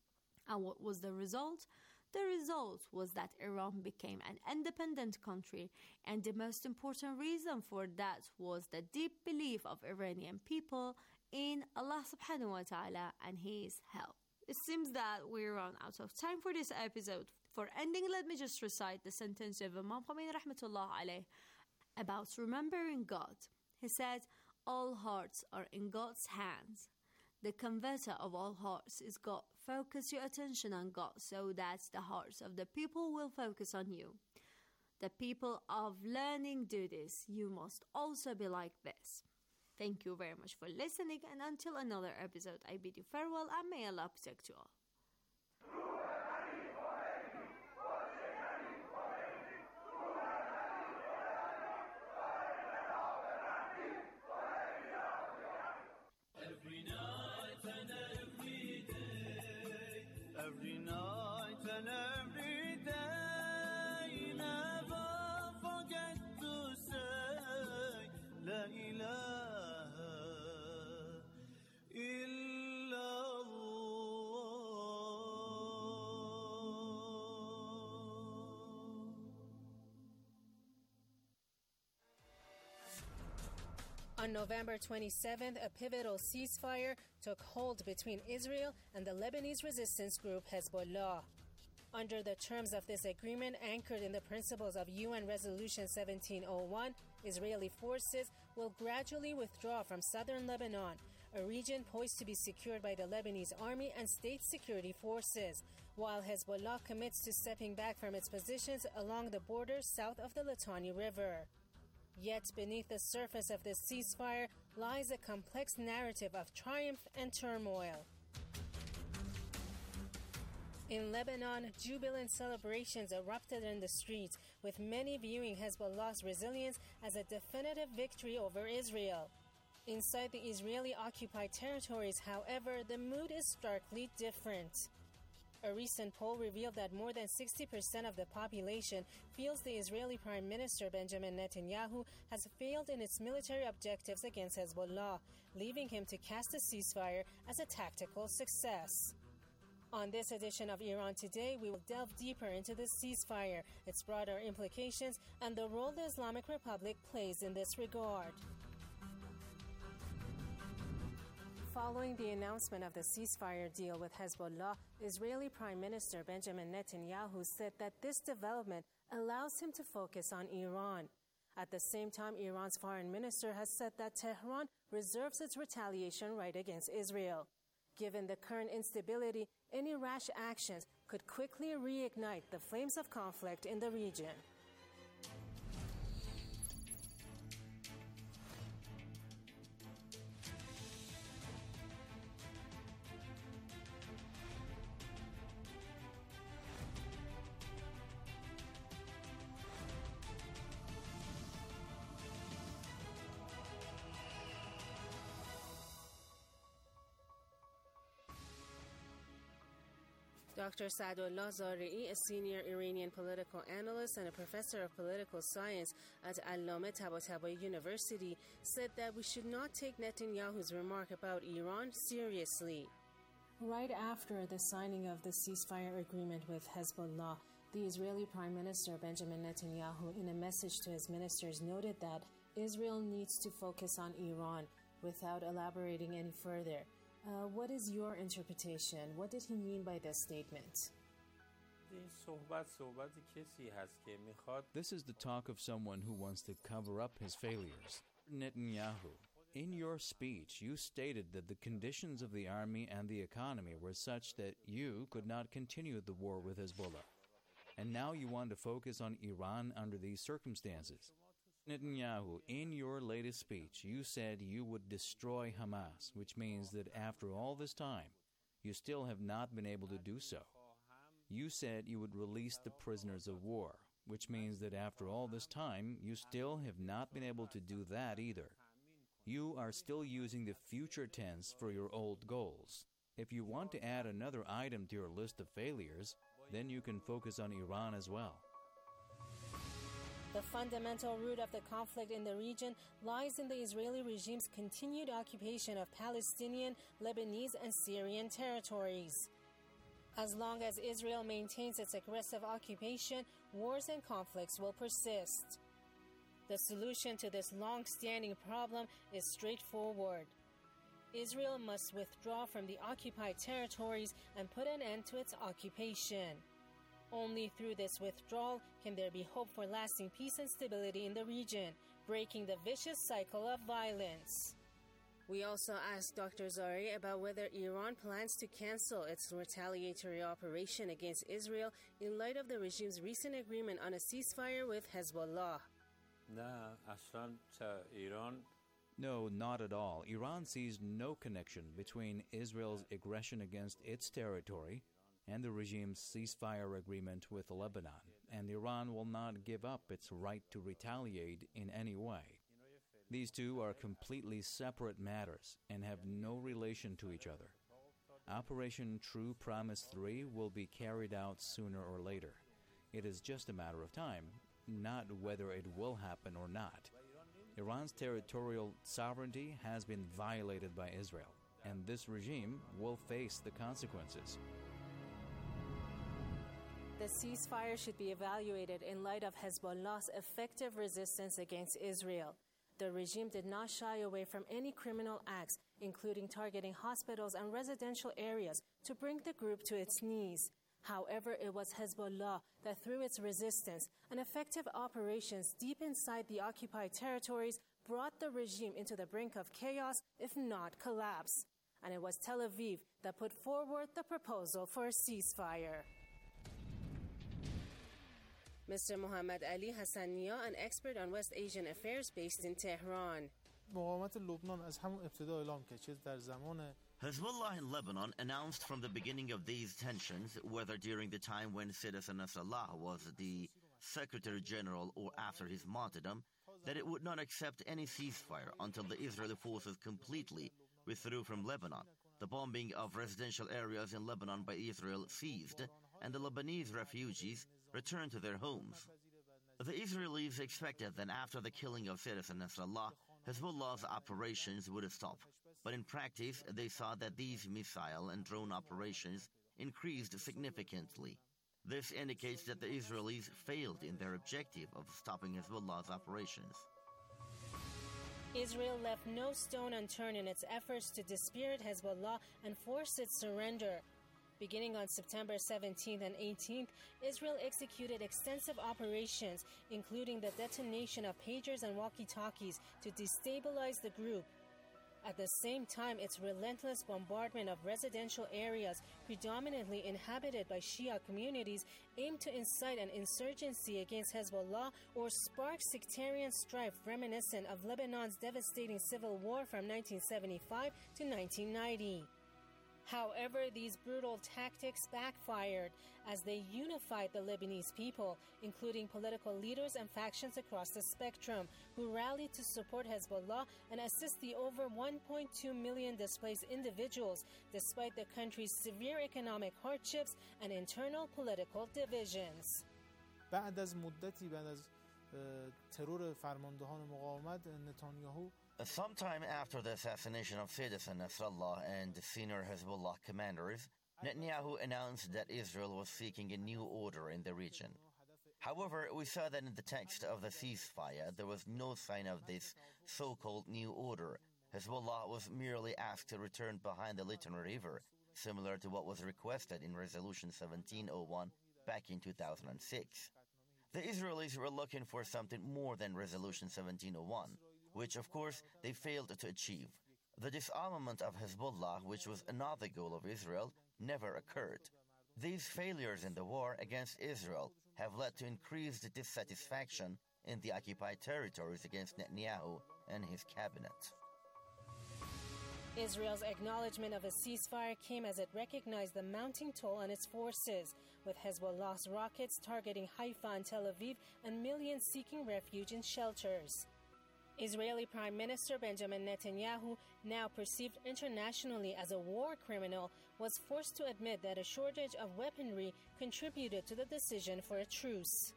And what was the result? The result was that Iran became an independent country, and the most important reason for that was the deep belief of Iranian people in Allah subhanahu wa ta'ala and His help. It seems that we run out of time for this episode. For ending, let me just recite the sentence of Imam Khomeini rahmatullah alayhi about remembering God. He said, all hearts are in God's hands. The converter of all hearts is God. Focus your attention on God so that the hearts of the people will focus on you. The people of learning do this. You must also be like this. Thank you very much for listening, and until another episode, I bid you farewell, and may Allah protect you all. Every night and every day, never On November 27th, a pivotal ceasefire took hold between Israel and the Lebanese resistance group Hezbollah. Under the terms of this agreement, anchored in the principles of UN Resolution 1701, Israeli forces will gradually withdraw from southern Lebanon, a region poised to be secured by the Lebanese army and state security forces, while Hezbollah commits to stepping back from its positions along the border south of the Litani River. Yet beneath the surface of this ceasefire lies a complex narrative of triumph and turmoil. In Lebanon, jubilant celebrations erupted in the streets, with many viewing Hezbollah's resilience as a definitive victory over Israel. Inside the Israeli-occupied territories, however, the mood is starkly different. A recent poll revealed that more than 60% of the population feels the Israeli Prime Minister Benjamin Netanyahu has failed in its military objectives against Hezbollah, leaving him to cast a ceasefire as a tactical success. On this edition of Iran Today, we will delve deeper into this ceasefire, its broader implications, and the role the Islamic Republic plays in this regard. Following the announcement of the ceasefire deal with Hezbollah, Israeli Prime Minister Benjamin Netanyahu said that this development allows him to focus on Iran. At the same time, Iran's foreign minister has said that Tehran reserves its retaliation right against Israel. Given the current instability, any rash actions could quickly reignite the flames of conflict in the region. Dr. Saadullah Zarei, a senior Iranian political analyst and a professor of political science at Allame Tabatabai University, said that we should not take Netanyahu's remark about Iran seriously. Right after the signing of the ceasefire agreement with Hezbollah, the Israeli Prime Minister Benjamin Netanyahu, in a message to his ministers, noted that Israel needs to focus on Iran without elaborating any further. What is your interpretation? What did he mean by this statement? This is the talk of someone who wants to cover up his failures. Netanyahu, in your speech, you stated that the conditions of the army and the economy were such that you could not continue the war with Hezbollah. And now you want to focus on Iran under these circumstances. Netanyahu, in your latest speech, you said you would destroy Hamas, which means that after all this time, you still have not been able to do so. You said you would release the prisoners of war, which means that after all this time, you still have not been able to do that either. You are still using the future tense for your old goals. If you want to add another item to your list of failures, then you can focus on Iran as well. The fundamental root of the conflict in the region lies in the Israeli regime's continued occupation of Palestinian, Lebanese, and Syrian territories. As long as Israel maintains its aggressive occupation, wars and conflicts will persist. The solution to this long-standing problem is straightforward. Israel must withdraw from the occupied territories and put an end to its occupation. Only through this withdrawal can there be hope for lasting peace and stability in the region, breaking the vicious cycle of violence. We also asked Dr. Zarei about whether Iran plans to cancel its retaliatory operation against Israel in light of the regime's recent agreement on a ceasefire with Hezbollah. No, not at all. Iran sees no connection between Israel's aggression against its territory and the regime's ceasefire agreement with Lebanon, and Iran will not give up its right to retaliate in any way. These two are completely separate matters and have no relation to each other. Operation True Promise 3 will be carried out sooner or later. It is just a matter of time, not whether it will happen or not. Iran's territorial sovereignty has been violated by Israel, and this regime will face the consequences. The ceasefire should be evaluated in light of Hezbollah's effective resistance against Israel. The regime did not shy away from any criminal acts, including targeting hospitals and residential areas, to bring the group to its knees. However, it was Hezbollah that, through its resistance and effective operations deep inside the occupied territories, brought the regime into the brink of chaos, if not collapse. And it was Tel Aviv that put forward the proposal for a ceasefire. Mr. Mohammad Ali Hassania, an expert on West Asian affairs based in Tehran. Hezbollah in Lebanon announced from the beginning of these tensions, whether during the time when Citizen Nasrallah was the Secretary General or after his martyrdom, that it would not accept any ceasefire until the Israeli forces completely withdrew from Lebanon, the bombing of residential areas in Lebanon by Israel ceased, and the Lebanese refugees returned to their homes. The Israelis expected that after the killing of Citizen Nasrallah, Hezbollah's operations would stop. But in practice, they saw that these missile and drone operations increased significantly. This indicates that the Israelis failed in their objective of stopping Hezbollah's operations. Israel left no stone unturned in its efforts to dispirit Hezbollah and force its surrender. Beginning on September 17th and 18th, Israel executed extensive operations, including the detonation of pagers and walkie-talkies to destabilize the group. At the same time, its relentless bombardment of residential areas predominantly inhabited by Shia communities aimed to incite an insurgency against Hezbollah or spark sectarian strife reminiscent of Lebanon's devastating civil war from 1975 to 1990. However, these brutal tactics backfired as they unified the Lebanese people, including political leaders and factions across the spectrum, who rallied to support Hezbollah and assist the over 1.2 million displaced individuals, despite the country's severe economic hardships and internal political divisions. بعد از ترور فرماندهان مقاومت نتانیاهو Sometime after the assassination of Citizen Nasrallah and senior Hezbollah commanders, Netanyahu announced that Israel was seeking a new order in the region. However, we saw that in the text of the ceasefire, there was no sign of this so-called new order. Hezbollah was merely asked to return behind the Litani River, similar to what was requested in Resolution 1701 back in 2006. The Israelis were looking for something more than Resolution 1701, which, of course, they failed to achieve. The disarmament of Hezbollah, which was another goal of Israel, never occurred. These failures in the war against Israel have led to increased dissatisfaction in the occupied territories against Netanyahu and his cabinet. Israel's acknowledgement of a ceasefire came as it recognized the mounting toll on its forces, with Hezbollah's rockets targeting Haifa and Tel Aviv and millions seeking refuge in shelters. Israeli Prime Minister Benjamin Netanyahu, now perceived internationally as a war criminal, was forced to admit that a shortage of weaponry contributed to the decision for a truce.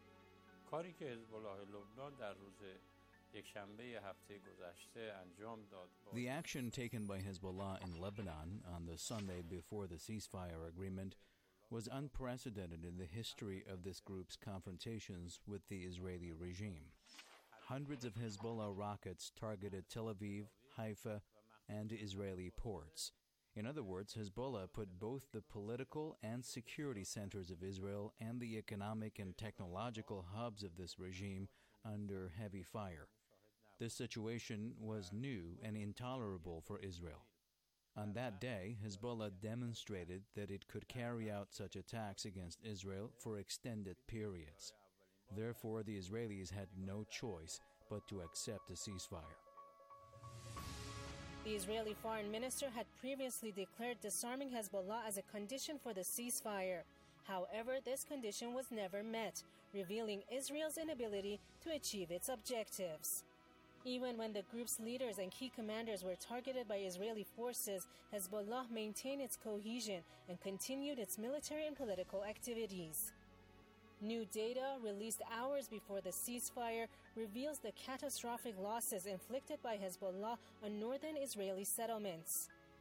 The action taken by Hezbollah in Lebanon on the Sunday before the ceasefire agreement was unprecedented in the history of this group's confrontations with the Israeli regime. Hundreds of Hezbollah rockets targeted Tel Aviv, Haifa, and Israeli ports. In other words, Hezbollah put both the political and security centers of Israel and the economic and technological hubs of this regime under heavy fire. This situation was new and intolerable for Israel. On that day, Hezbollah demonstrated that it could carry out such attacks against Israel for extended periods. Therefore, the Israelis had no choice but to accept a ceasefire. The Israeli foreign minister had previously declared disarming Hezbollah as a condition for the ceasefire. However, this condition was never met, revealing Israel's inability to achieve its objectives. Even when the group's leaders and key commanders were targeted by Israeli forces, Hezbollah maintained its cohesion and continued its military and political activities. New data, released hours before the ceasefire, reveals the catastrophic losses inflicted by Hezbollah on northern Israeli settlements.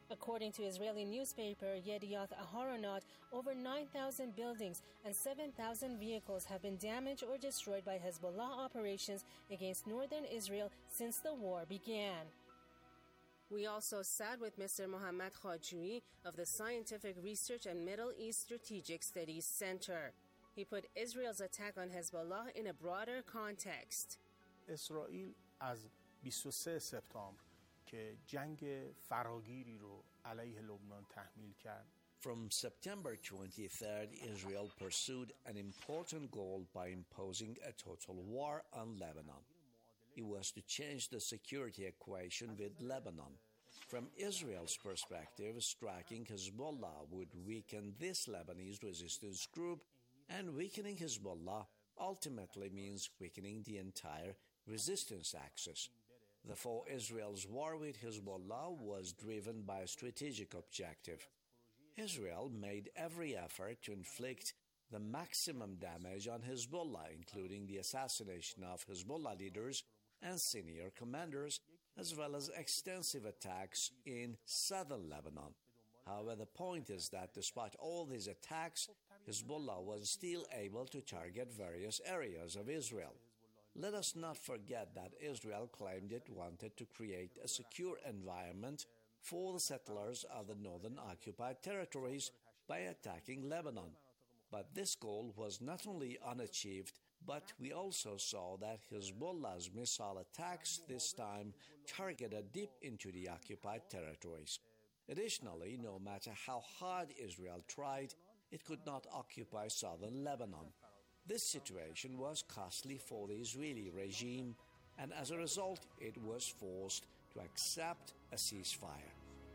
According to Israeli newspaper Yedioth Aharonot, over 9,000 buildings and 7,000 vehicles have been damaged or destroyed by Hezbollah operations against northern Israel since the war began. We also sat with Mr. Mohammad Khajui of the Scientific Research and Middle East Strategic Studies Center. He put Israel's attack on Hezbollah in a broader context. اسرائیل از 23 سپتامبر که جنگ فراگیری رو علیه لبنان تحمیل کرد. From September 23rd, Israel pursued an important goal by imposing a total war on Lebanon. It was to change the security equation with Lebanon. From Israel's perspective, striking Hezbollah would weaken this Lebanese resistance group, and weakening Hezbollah ultimately means weakening the entire resistance axis. Therefore, Israel's war with Hezbollah was driven by a strategic objective. Israel made every effort to inflict the maximum damage on Hezbollah, including the assassination of Hezbollah leaders and senior commanders, as well as extensive attacks in southern Lebanon. However, the point is that despite all these attacks, Hezbollah was still able to target various areas of Israel. Let us not forget that Israel claimed it wanted to create a secure environment for the settlers of the northern occupied territories by attacking Lebanon. But this goal was not only unachieved, but we also saw that Hezbollah's missile attacks this time targeted deep into the occupied territories. Additionally, no matter how hard Israel tried, it could not occupy southern Lebanon. This situation was costly for the Israeli regime, and as a result, it was forced to accept a ceasefire.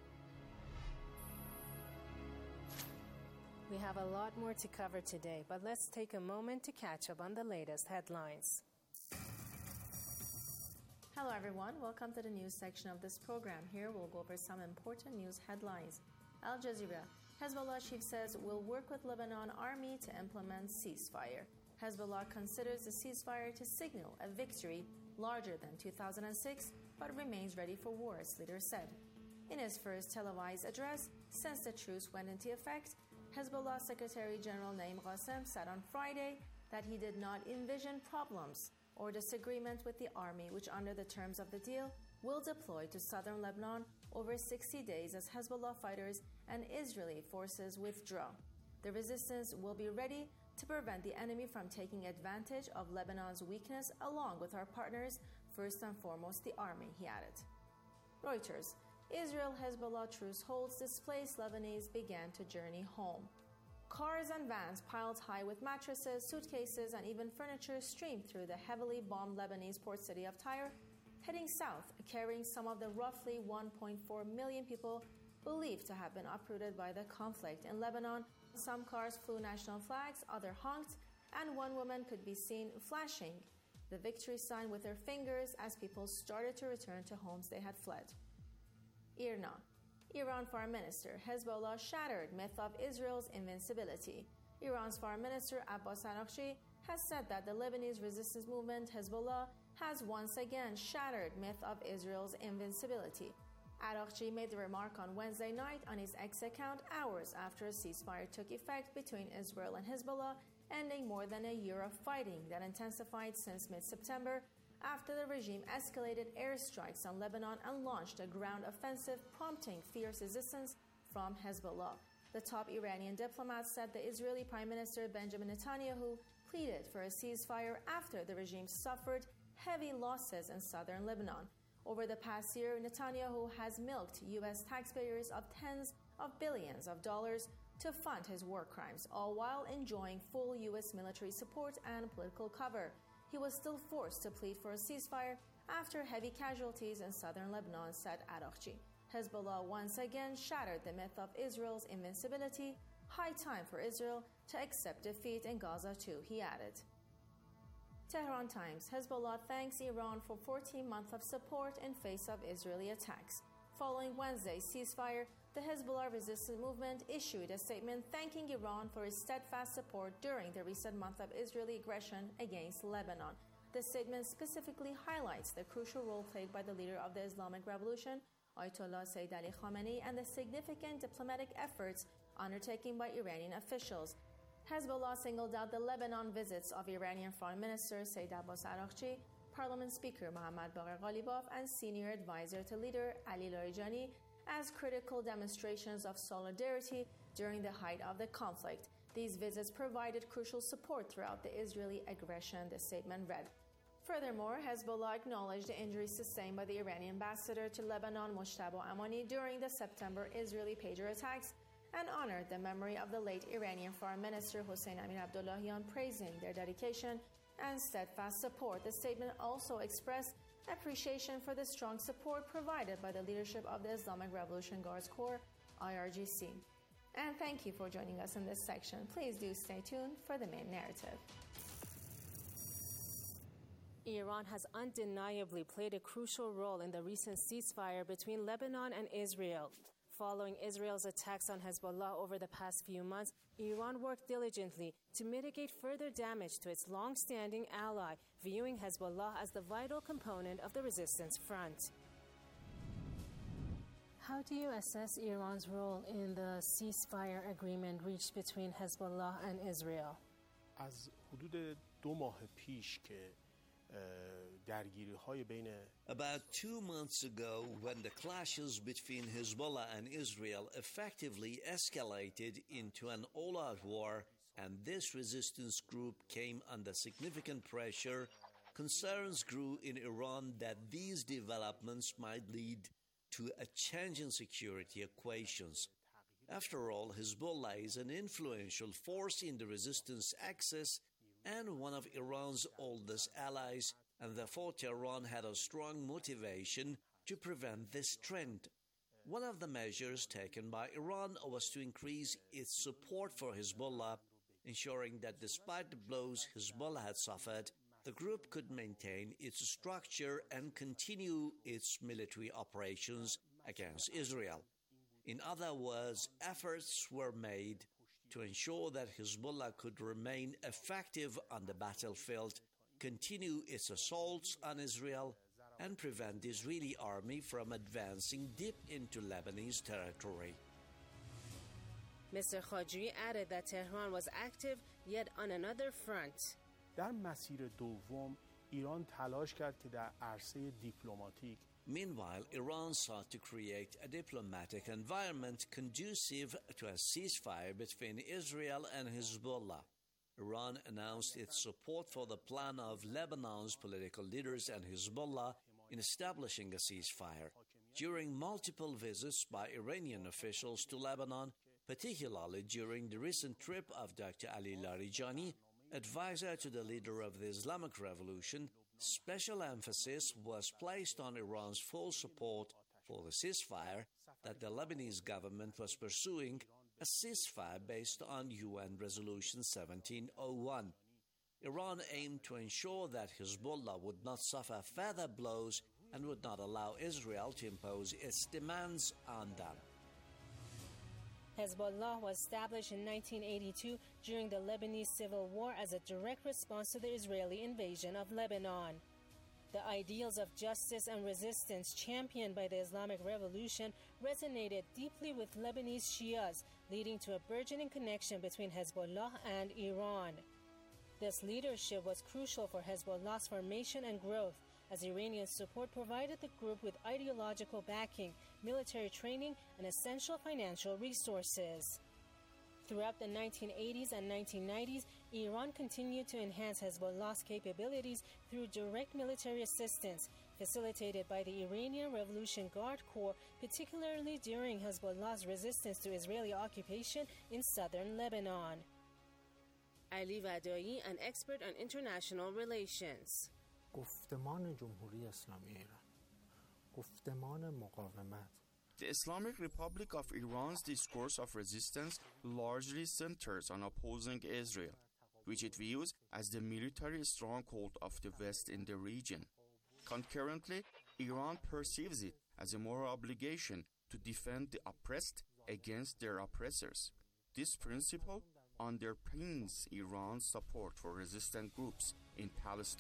We have a lot more to cover today, but let's take a moment to catch up on the latest headlines. Hello everyone, welcome to the news section of this program. Here we'll go over some important news headlines. Al Jazeera, Hezbollah chief says will work with Lebanon army to implement ceasefire. Hezbollah considers the ceasefire to signal a victory larger than 2006, but remains ready for war, its leader said. In his first televised address since the truce went into effect, Hezbollah Secretary General Naim Qassem said on Friday that he did not envision problems or disagreement with the army, which under the terms of the deal will deploy to southern Lebanon over 60 days as Hezbollah fighters and Israeli forces withdraw. The resistance will be ready to prevent the enemy from taking advantage of Lebanon's weakness along with our partners, first and foremost the army, he added. Reuters, Israel-Hezbollah truce holds, displaced Lebanese began to journey home. Cars and vans piled high with mattresses, suitcases, and even furniture streamed through the heavily bombed Lebanese port city of Tyre, heading south, carrying some of the roughly 1.4 million people believed to have been uprooted by the conflict in Lebanon. Some cars flew national flags, others honked, and one woman could be seen flashing the victory sign with her fingers as people started to return to homes they had fled. IRNA, Iran Foreign Minister, Hezbollah shattered myth of Israel's invincibility. Iran's Foreign Minister Abbas Araghchi has said that the Lebanese resistance movement Hezbollah has once again shattered myth of Israel's invincibility. Araghchi made the remark on Wednesday night on his X account hours after a ceasefire took effect between Israel and Hezbollah, ending more than a year of fighting that intensified since mid-September after the regime escalated airstrikes on Lebanon and launched a ground offensive, prompting fierce resistance from Hezbollah. The top Iranian diplomat said the Israeli Prime Minister Benjamin Netanyahu pleaded for a ceasefire after the regime suffered heavy losses in southern Lebanon. Over the past year, Netanyahu has milked U.S. taxpayers of tens of billions of dollars to fund his war crimes, all while enjoying full U.S. military support and political cover. He was still forced to plead for a ceasefire after heavy casualties in southern Lebanon, said Araghchi. Hezbollah once again shattered the myth of Israel's invincibility. High time for Israel to accept defeat in Gaza too, he added. Tehran Times, Hezbollah thanks Iran for 14 months of support in face of Israeli attacks. Following Wednesday's ceasefire, the Hezbollah resistance movement issued a statement thanking Iran for its steadfast support during the recent month of Israeli aggression against Lebanon. The statement specifically highlights the crucial role played by the leader of the Islamic Revolution, Ayatollah Sayyid Ali Khamenei and the significant diplomatic efforts undertaken by Iranian officials. Hezbollah singled out the Lebanon visits of Iranian Foreign Minister Sayyid Abbas Araghchi, Parliament Speaker Mohammad Bagher Ghalibaf, and Senior Advisor to Leader Ali Larijani as critical demonstrations of solidarity during the height of the conflict. These visits provided crucial support throughout the Israeli aggression, the statement read. Furthermore, Hezbollah acknowledged the injuries sustained by the Iranian ambassador to Lebanon, Mojtaba Amani, during the September Israeli pager attacks and honored the memory of the late Iranian Foreign Minister Hossein Amir Abdullahian, praising their dedication and steadfast support. The statement also expressed appreciation for the strong support provided by the leadership of the Islamic Revolution Guards Corps, IRGC. And thank you for joining us in this section. Please do stay tuned for the main narrative. Iran has undeniably played a crucial role in the recent ceasefire between Lebanon and Israel. Following Israel's attacks on Hezbollah over the past few months, Iran worked diligently to mitigate further damage to its long-standing ally, viewing Hezbollah as the vital component of the resistance front. How do you assess Iran's role in the ceasefire agreement reached between Hezbollah and Israel? از حدود 2 ماه پیش که درگیری‌های بین About 2 months ago, when the clashes between Hezbollah and Israel effectively escalated into an all-out war, and this resistance group came under significant pressure, concerns grew in Iran that these developments might lead to a change in security equations. After all, Hezbollah is an influential force in the resistance axis and one of Iran's oldest allies, and therefore Tehran had a strong motivation to prevent this trend. One of the measures taken by Iran was to increase its support for Hezbollah, ensuring that despite the blows Hezbollah had suffered, the group could maintain its structure and continue its military operations against Israel. In other words, efforts were made to ensure that Hezbollah could remain effective on the battlefield, continue its assaults on Israel, and prevent the Israeli army from advancing deep into Lebanese territory. Mr. Khadri added that Tehran was active, yet on another front. در مسیر دوم ایران تلاش کرد که در عرصه دیپلماتیک Meanwhile, Iran sought to create a diplomatic environment conducive to a ceasefire between Israel and Hezbollah. Iran announced its support for the plan of Lebanon's political leaders and Hezbollah in establishing a ceasefire. During multiple visits by Iranian officials to Lebanon, particularly during the recent trip of Dr. Ali Larijani, advisor to the leader of the Islamic Revolution, special emphasis was placed on Iran's full support for the ceasefire that the Lebanese government was pursuing, a ceasefire based on UN Resolution 1701. Iran aimed to ensure that Hezbollah would not suffer further blows and would not allow Israel to impose its demands on them. Hezbollah was established in 1982 during the Lebanese Civil War as a direct response to the Israeli invasion of Lebanon. The ideals of justice and resistance championed by the Islamic Revolution resonated deeply with Lebanese Shias, leading to a burgeoning connection between Hezbollah and Iran. This leadership was crucial for Hezbollah's formation and growth, as Iranian support provided the group with ideological backing, military training, and essential financial resources. Throughout the 1980s and 1990s, Iran continued to enhance Hezbollah's capabilities through direct military assistance, facilitated by the Iranian Revolution Guard Corps, particularly during Hezbollah's resistance to Israeli occupation in southern Lebanon. Ali Vadai, an expert on international relations. گفتمان جمهوری اسلامی ایران گفتمان مقاومت The Islamic Republic of Iran's discourse of resistance largely centers on opposing Israel, which it views as the military stronghold of the West in the region. Concurrently, Iran perceives it as a moral obligation to defend the oppressed against their oppressors. This principle underpins Iran's support for resistant groups in Palestine.